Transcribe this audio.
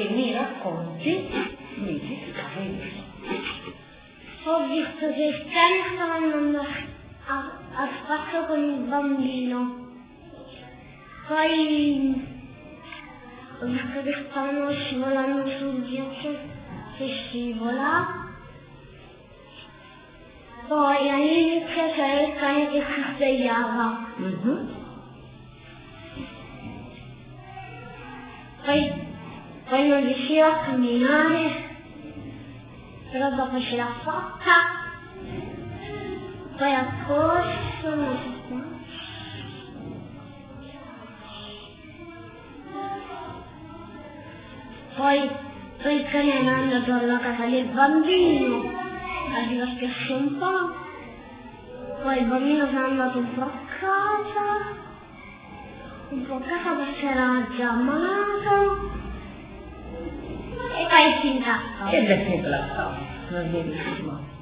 e mi racconti invece che cosa hai visto. Ho visto che il cane stava andando a spazio con il bambino. Poi ho visto che stavano scivolando sul ghiaccio che scivola. Poi all'inizio c'era il cane che si svegliava. Poi non riusciva a camminare, però dopo ce l'ha fatta. Poi ha corso, non so qua. Poi il cane è andato alla casa del bambino, ha divertirsi un po'. Poi il bambino si è andato un po' a casa perché era già ammalato. E poi si incastrò. Ed è finita la storia, non viene più.